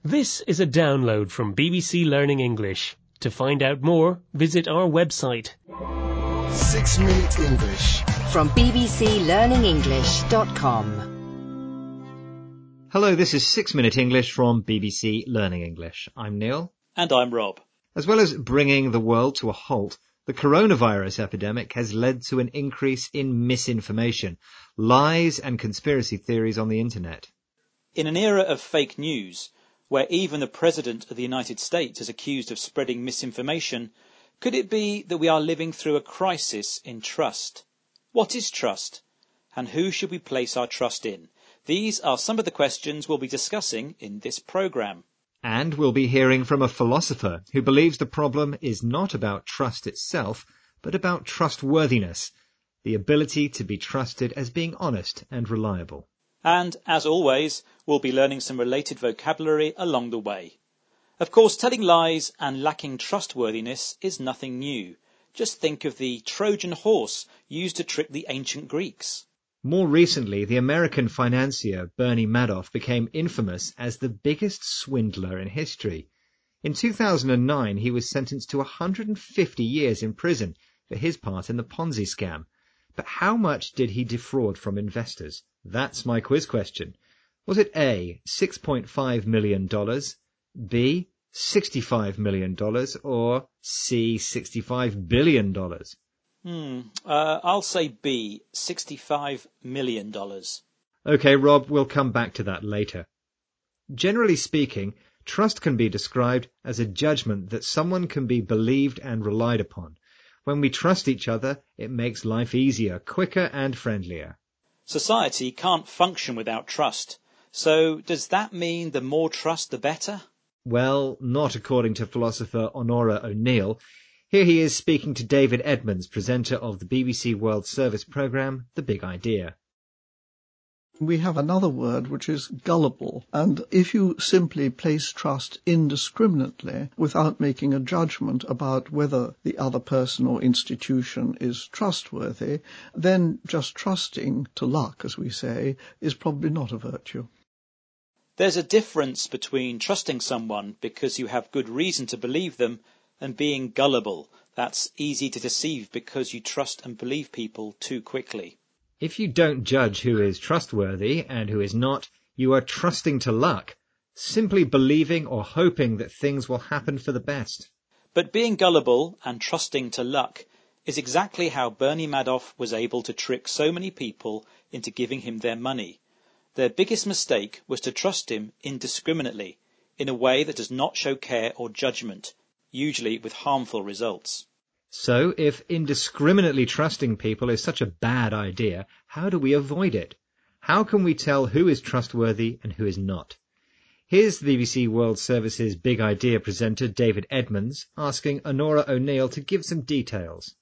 This is a download from BBC Learning English. To find out more, visit our website. 6 Minute English from bbclearningenglish.com. Hello, this is 6 Minute English from BBC Learning English. I'm Neil. And I'm Rob. As well as bringing the world to a halt, the coronavirus epidemic has led to an increase in misinformation, lies and conspiracy theories on the internet. In an era of fake news, where even the President of the United States is accused of spreading misinformation, could it be that we are living through a crisis in trust? What is trust? And who should we place our trust in? These are some of the questions we'll be discussing in this programme. And we'll be hearing from a philosopher who believes the problem is not about trust itself, but about trustworthiness, the ability to be trusted as being honest and reliable. And, as always, we'll be learning some related vocabulary along the way. Of course, telling lies and lacking trustworthiness is nothing new. Just think of the Trojan horse used to trick the ancient Greeks. More recently, the American financier Bernie Madoff became infamous as the biggest swindler in history. In 2009, he was sentenced to 150 years in prison for his part in the Ponzi scam. But how much did he defraud from investors? That's my quiz question. Was it A, $6.5 million, B, $65 million, or C, $65 billion? I'll say B, $65 million. OK, Rob, we'll come back to that later. Generally speaking, trust can be described as a judgment that someone can be believed and relied upon. When we trust each other, it makes life easier, quicker and friendlier. Society can't function without trust. So does that mean the more trust, the better? Well, not according to philosopher Onora O'Neill. Here he is speaking to David Edmonds, presenter of the BBC World Service programme, The Big Idea. We have another word which is gullible, and if you simply place trust indiscriminately without making a judgment about whether the other person or institution is trustworthy, then just trusting to luck, as we say, is probably not a virtue. There's a difference between trusting someone because you have good reason to believe them and being gullible. That's easy to deceive because you trust and believe people too quickly. If you don't judge who is trustworthy and who is not, you are trusting to luck, simply believing or hoping that things will happen for the best. But being gullible and trusting to luck is exactly how Bernie Madoff was able to trick so many people into giving him their money. Their biggest mistake was to trust him indiscriminately, in a way that does not show care or judgment, usually with harmful results. So, if indiscriminately trusting people is such a bad idea, how do we avoid it? How can we tell who is trustworthy and who is not? Here's the BBC World Service's Big Idea presenter David Edmonds asking Onora O'Neill to give some details.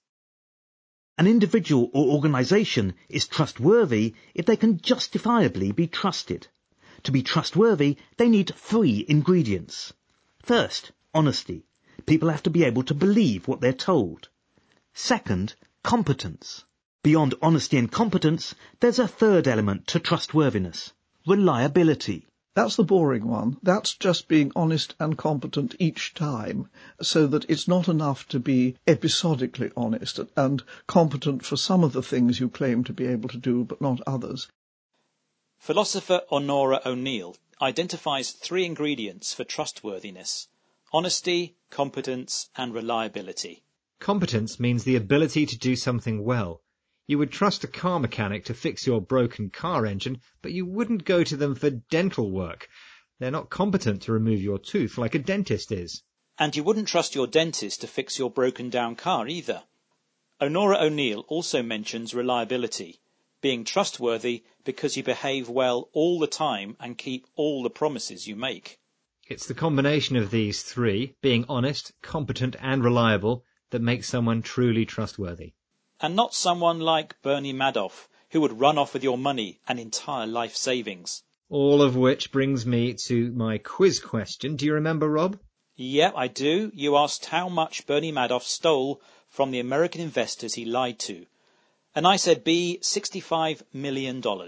An individual or organisation is trustworthy if they can justifiably be trusted. To be trustworthy, they need 3 ingredients. First, honesty. People have to be able to believe what they're told. Second, competence. Beyond honesty and competence, there's a third element to trustworthiness: reliability. That's the boring one. That's just being honest and competent each time, so that it's not enough to be episodically honest and competent for some of the things you claim to be able to do, but not others. Philosopher Onora O'Neill identifies 3 ingredients for trustworthiness: honesty, competence and reliability. Competence means the ability to do something well. You would trust a car mechanic to fix your broken car engine, but you wouldn't go to them for dental work. They're not competent to remove your tooth like a dentist is. And you wouldn't trust your dentist to fix your broken down car either. Onora O'Neill also mentions reliability, being trustworthy because you behave well all the time and keep all the promises you make. It's the combination of these 3, being honest, competent and reliable, that makes someone truly trustworthy. And not someone like Bernie Madoff, who would run off with your money and entire life savings. All of which brings me to my quiz question. Do you remember, Rob? Yep, I do. You asked how much Bernie Madoff stole from the American investors he lied to. And I said B, $65 million.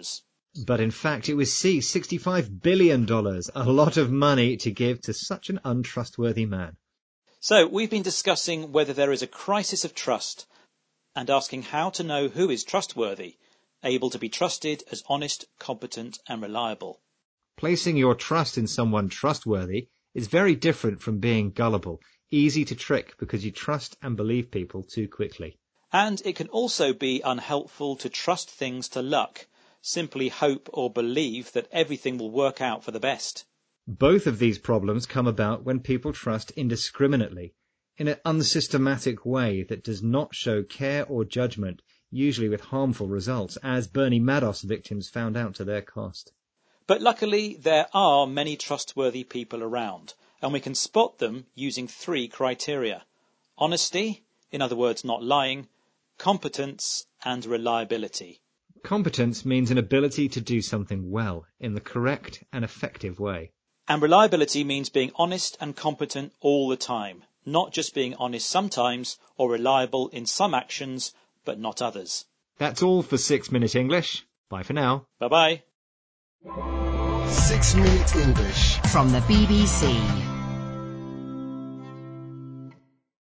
But in fact, it was C, $65 billion, a lot of money to give to such an untrustworthy man. So we've been discussing whether there is a crisis of trust and asking how to know who is trustworthy, able to be trusted as honest, competent and reliable. Placing your trust in someone trustworthy is very different from being gullible, easy to trick because you trust and believe people too quickly. And it can also be unhelpful to trust things to luck, simply hope or believe that everything will work out for the best. Both of these problems come about when people trust indiscriminately, in an unsystematic way that does not show care or judgment, usually with harmful results, as Bernie Madoff's victims found out to their cost. But luckily, there are many trustworthy people around, and we can spot them using 3 criteria: honesty, in other words, not lying, competence, and reliability. Competence means an ability to do something well, in the correct and effective way. And reliability means being honest and competent all the time, not just being honest sometimes or reliable in some actions, but not others. That's all for 6 Minute English. Bye for now. Bye-bye. 6 Minute English. From the BBC.